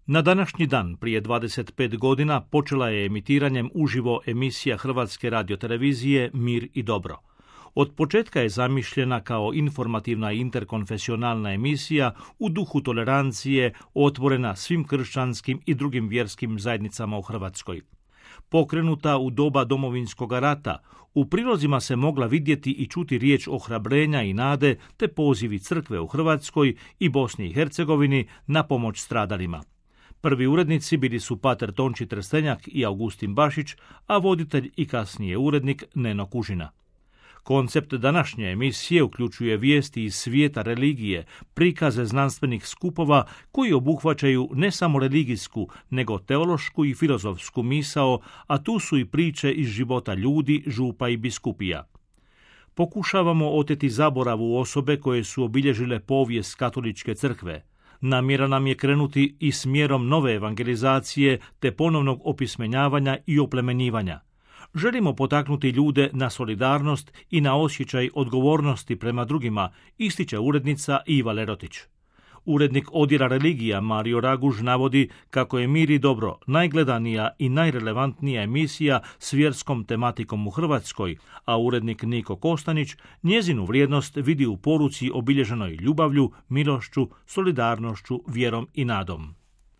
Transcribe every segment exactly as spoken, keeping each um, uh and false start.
Na današnji dan, prije dvadeset pet godina, počela je emitiranjem uživo emisija Hrvatske radiotelevizije Mir i dobro. Od početka je zamišljena kao informativna interkonfesionalna emisija u duhu tolerancije, otvorena svim kršćanskim i drugim vjerskim zajednicama u Hrvatskoj. Pokrenuta u doba Domovinskog rata, u prilozima se mogla vidjeti i čuti riječ ohrabrenja i nade te pozivi crkve u Hrvatskoj i Bosni i Hercegovini na pomoć stradalima. Prvi urednici bili su pater Tonči Trstenjak i Augustin Bašić, a voditelj i kasnije urednik Neno Kužina. Koncept današnje emisije uključuje vijesti iz svijeta religije, prikaze znanstvenih skupova koji obuhvaćaju ne samo religijsku, nego teološku i filozofsku misao, a tu su i priče iz života ljudi, župa i biskupija. Pokušavamo oteti zaboravu osobe koje su obilježile povijest katoličke crkve. Namjera nam je krenuti i smjerom nove evangelizacije te ponovnog opismenjavanja i oplemenjivanja. Želimo potaknuti ljude na solidarnost i na osjećaj odgovornosti prema drugima, ističe urednica Iva Lerotić. Urednik odjela religija Mario Raguž navodi kako je Mir i dobro najgledanija i najrelevantnija emisija s vjerskom tematikom u Hrvatskoj, a urednik Niko Kostanić njezinu vrijednost vidi u poruci obilježenoj ljubavlju, milošću, solidarnošću, vjerom i nadom.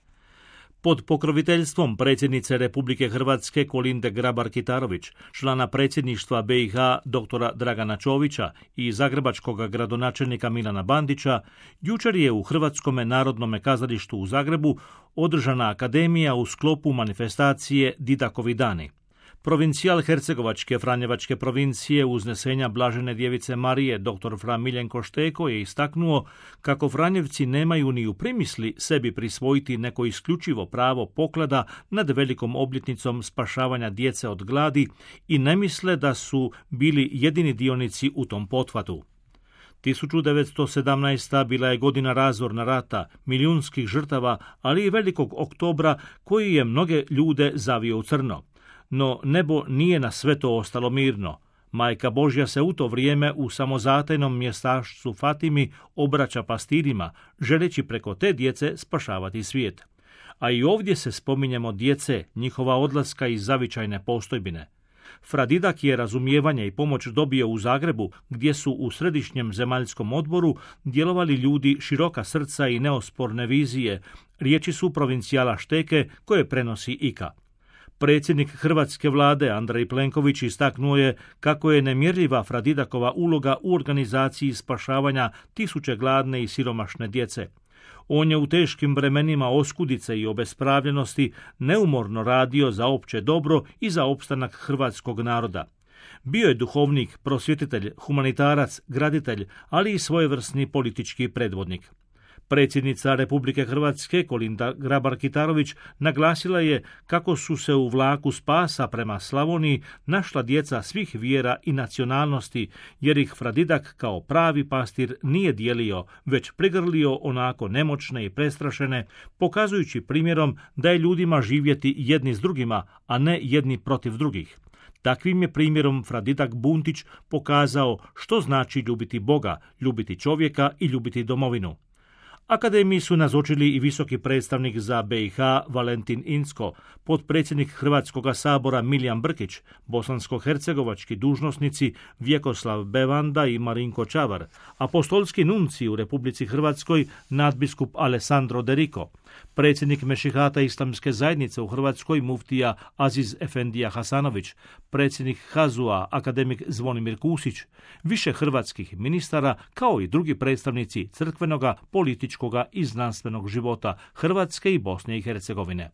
Pod pokroviteljstvom predsjednice Republike Hrvatske Kolinde Grabar-Kitarović, člana predsjedništva B i H doktora Dragana Čovića i zagrebačkog gradonačelnika Milana Bandića, jučer je u Hrvatskome narodnome kazalištu u Zagrebu održana akademija u sklopu manifestacije Didakovi dani. Provincijal Hercegovačke Franjevačke provincije Uznesenja Blažene djevice Marije dr. Fra Miljenko Šteko je istaknuo kako Franjevci nemaju ni u primisli sebi prisvojiti neko isključivo pravo poklada nad velikom obljetnicom spašavanja djece od gladi i ne misle da su bili jedini dionici u tom pothvatu. tisuću devetsto sedamnaesta. bila je godina razorna rata, milijunskih žrtava, ali i velikog oktobra koji je mnoge ljude zavio u crno. No nebo nije na sve to ostalo mirno. Majka Božja se u to vrijeme u samozatajnom mjestašcu Fatimi obraća pastirima, želeći preko te djece spašavati svijet. A i ovdje se spominjemo djece, njihova odlaska iz zavičajne postojbine. Fra Didak je razumijevanje i pomoć dobio u Zagrebu, gdje su u Središnjem zemaljskom odboru djelovali ljudi široka srca i neosporne vizije. Riječi su provincijala Šteke koje prenosi Ika. Predsjednik hrvatske vlade Andrej Plenković istaknuo je kako je nemjerljiva Fra Didakova uloga u organizaciji spašavanja tisuće gladne i siromašne djece. On je u teškim vremenima oskudice i obespravljenosti neumorno radio za opće dobro i za opstanak hrvatskog naroda. Bio je duhovnik, prosvjetitelj, humanitarac, graditelj, ali i svojevrsni politički predvodnik. Predsjednica Republike Hrvatske Kolinda Grabar-Kitarović naglasila je kako su se u vlaku spasa prema Slavoniji našla djeca svih vjera i nacionalnosti, jer ih Fra Didak kao pravi pastir nije dijelio, već prigrlio onako nemoćne i prestrašene, pokazujući primjerom da je ljudima živjeti jedni s drugima, a ne jedni protiv drugih. Takvim je primjerom Fra Didak Buntić pokazao što znači ljubiti Boga, ljubiti čovjeka i ljubiti domovinu. Akademiji su nazočili i visoki predstavnik za B i H Valentin Incko, potpredsjednik Hrvatskog sabora Milijan Brkić, bosansko-hercegovački dužnosnici Vjekoslav Bevanda i Marinko Čavar, apostolski nunci u Republici Hrvatskoj nadbiskup Alessandro Deriko, predsjednik Mešihata Islamske zajednice u Hrvatskoj muftija Aziz Efendija Hasanović, predsjednik Hazua akademik Zvonimir Kusić, više hrvatskih ministara kao i drugi predstavnici crkvenoga, političkog i znanstvenog života Hrvatske i Bosne i Hercegovine.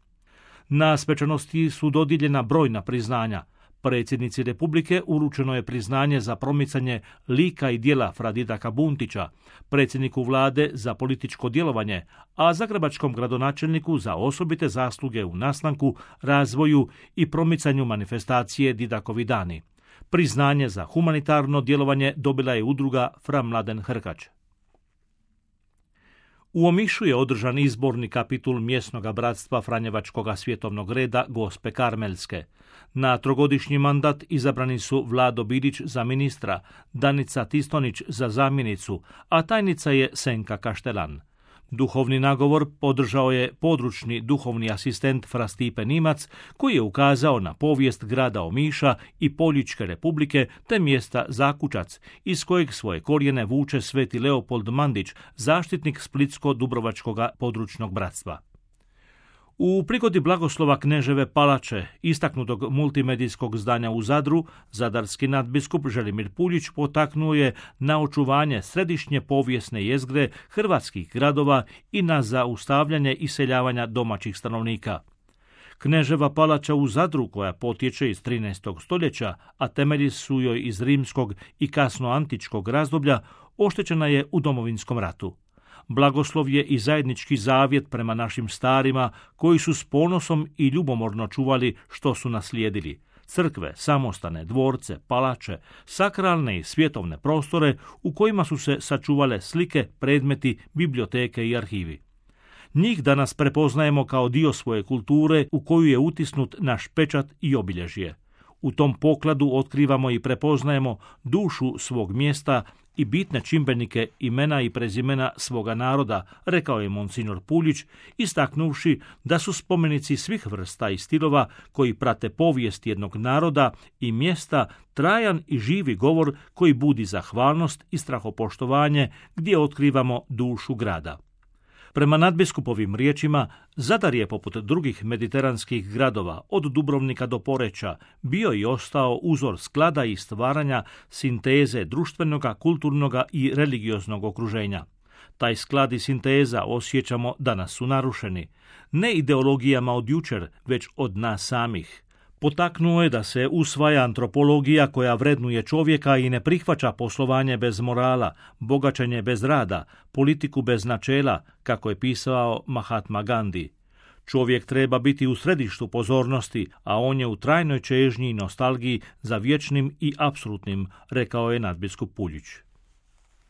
Na svečanosti su dodijeljena brojna priznanja. Predsjednici Republike uručeno je priznanje za promicanje lika i djela Fra Didaka Buntića, predsjedniku vlade za političko djelovanje, a zagrebačkom gradonačelniku za osobite zasluge u nastanku, razvoju i promicanju manifestacije Didakovi dani. Priznanje za humanitarno djelovanje dobila je udruga Fra Mladen Hrkač. U Omišu je održan izborni kapitul mjesnog bratstva Franjevačkog svjetovnog reda Gospe Karmelske. Na trogodišnji mandat izabrani su Vlado Bilić za ministra, Danica Tistonić za zamjenicu, a tajnica je Senka Kaštelan. Duhovni nagovor podržao je područni duhovni asistent Fra Stipe Nimac, koji je ukazao na povijest grada Omiša i Poljičke republike te mjesta Zakučac, iz kojeg svoje korijene vuče sveti Leopold Mandić, zaštitnik Splitsko-Dubrovačkoga područnog bratstva. U prigodi blagoslova Kneževe palače, istaknutog multimedijskog zdanja u Zadru, zadarski nadbiskup Želimir Puljić potaknuo je na očuvanje središnje povijesne jezgre hrvatskih gradova i na zaustavljanje iseljavanja domaćih stanovnika. Kneževa palača u Zadru, koja potječe iz trinaestog stoljeća, a temelji su joj iz rimskog i kasnoantičkog razdoblja, oštećena je u Domovinskom ratu. Blagoslov je i zajednički zavjet prema našim starima, koji su s ponosom i ljubomorno čuvali što su naslijedili: crkve, samostane, dvorce, palače, sakralne i svjetovne prostore u kojima su se sačuvale slike, predmeti, biblioteke i arhivi. Njih danas prepoznajemo kao dio svoje kulture u koju je utisnut naš pečat i obilježje. U tom pokladu otkrivamo i prepoznajemo dušu svog mjesta i bitne čimbenike imena i prezimena svoga naroda, rekao je monsignor Puljić, istaknuvši da su spomenici svih vrsta i stilova koji prate povijest jednog naroda i mjesta trajan i živi govor koji budi zahvalnost i strahopoštovanje, gdje otkrivamo dušu grada. Prema nadbiskupovim riječima, Zadar je, poput drugih mediteranskih gradova, od Dubrovnika do Poreča, bio i ostao uzor sklada i stvaranja sinteze društvenoga, kulturnoga i religioznog okruženja. Taj sklad i sinteza, osjećamo, danas su narušeni. Ne ideologijama od jučer, već od nas samih. Potaknuo je da se usvaja antropologija koja vrednuje čovjeka i ne prihvaća poslovanje bez morala, bogaćenje bez rada, politiku bez načela, kako je pisao Mahatma Gandhi. Čovjek treba biti u središtu pozornosti, a on je u trajnoj čežnji i nostalgiji za vječnim i apsolutnim, rekao je nadbiskup Puljić.